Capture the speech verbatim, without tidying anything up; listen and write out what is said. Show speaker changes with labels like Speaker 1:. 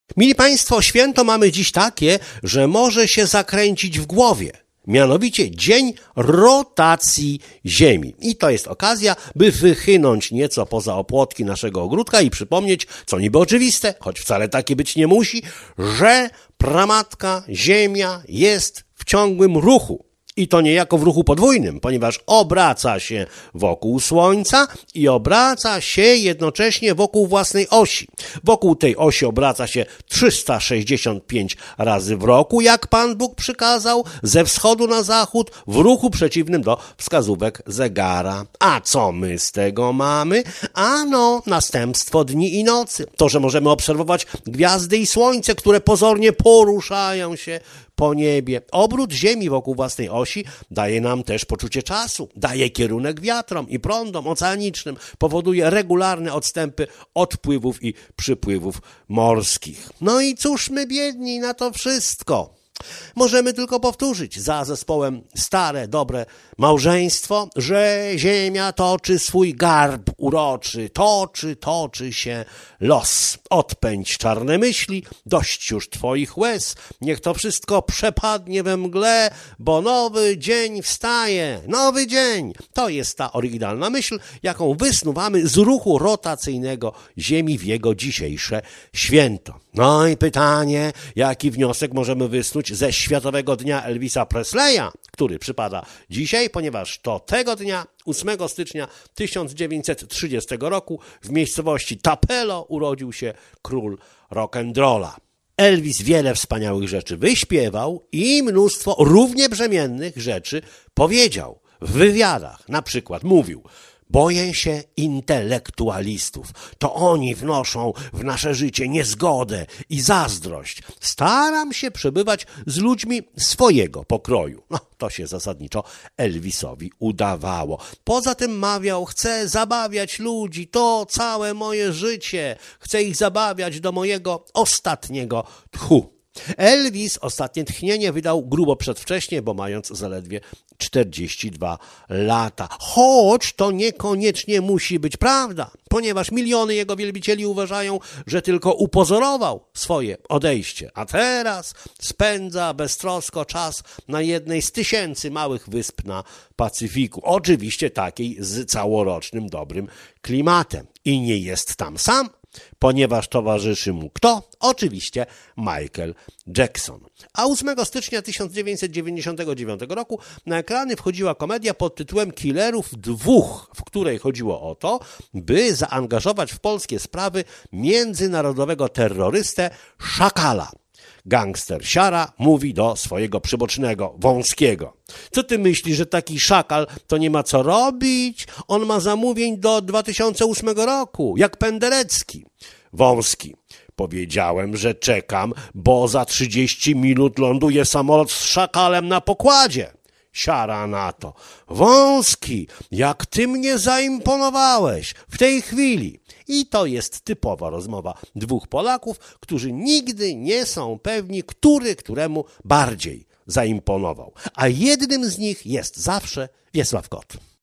Speaker 1: Mili Państwo, święto mamy dziś takie, że może się zakręcić w głowie. Mianowicie dzień rotacji Ziemi. I to jest okazja, by wychynąć nieco poza opłotki naszego ogródka i przypomnieć, co niby oczywiste, choć wcale takie być nie musi, że pramatka Ziemia jest w ciągłym ruchu. I to niejako w ruchu podwójnym, ponieważ obraca się wokół Słońca i obraca się jednocześnie wokół własnej osi. Wokół tej osi obraca się trzysta sześćdziesiąt pięć razy w roku, jak Pan Bóg przykazał, ze wschodu na zachód, w ruchu przeciwnym do wskazówek zegara. A co my z tego mamy? Ano, następstwo dni i nocy. To, że możemy obserwować gwiazdy i słońce, które pozornie poruszają się po niebie. Obrót Ziemi wokół własnej osi daje nam też poczucie czasu, daje kierunek wiatrom i prądom oceanicznym, powoduje regularne odstępy odpływów i przypływów morskich. No i cóż my biedni na to wszystko? Możemy tylko powtórzyć za zespołem Stare, dobre małżeństwo, że Ziemia toczy swój garb uroczy, toczy, toczy się los. Odpędź czarne myśli, dość już twoich łez, niech to wszystko przepadnie we mgle, bo nowy dzień wstaje, nowy dzień. To jest ta oryginalna myśl, jaką wysnuwamy z ruchu rotacyjnego Ziemi w jego dzisiejsze święto. No i pytanie, jaki wniosek możemy wysnuć ze Światowego Dnia Elvisa Presleya, który przypada dzisiaj, ponieważ to tego dnia, ósmego stycznia tysiąc dziewięćset trzydziestego roku, w miejscowości Tupelo urodził się król rock'n'rolla. Elvis wiele wspaniałych rzeczy wyśpiewał i mnóstwo równie brzemiennych rzeczy powiedział w wywiadach. Na przykład mówił: boję się intelektualistów. To oni wnoszą w nasze życie niezgodę i zazdrość. Staram się przebywać z ludźmi swojego pokroju. No, to się zasadniczo Elvisowi udawało. Poza tym mawiał: chcę zabawiać ludzi, to całe moje życie. Chcę ich zabawiać do mojego ostatniego tchu. Elvis ostatnie tchnienie wydał grubo przedwcześnie, bo mając zaledwie czterdzieści dwa lata. Choć to niekoniecznie musi być prawda, ponieważ miliony jego wielbicieli uważają, że tylko upozorował swoje odejście, a teraz spędza beztrosko czas na jednej z tysięcy małych wysp na Pacyfiku. Oczywiście takiej z całorocznym dobrym klimatem. I nie jest tam sam, ponieważ towarzyszy mu kto? Oczywiście Michael Jackson. A ósmego stycznia tysiąc dziewięćset dziewięćdziesiątego dziewiątego roku na ekrany wchodziła komedia pod tytułem Killerów dwóch, w której chodziło o to, by zaangażować w polskie sprawy międzynarodowego terrorystę Szakala. Gangster Siara mówi do swojego przybocznego, Wąskiego: co ty myślisz, że taki szakal to nie ma co robić? On ma zamówień do dwa tysiące ósmego roku, jak Penderecki. Wąski: powiedziałem, że czekam, bo za trzydzieści minut ląduje samolot z szakalem na pokładzie. Siara na to: Wąski, jak ty mnie zaimponowałeś w tej chwili. I to jest typowa rozmowa dwóch Polaków, którzy nigdy nie są pewni, który któremu bardziej zaimponował. A jednym z nich jest zawsze Wiesław Kot.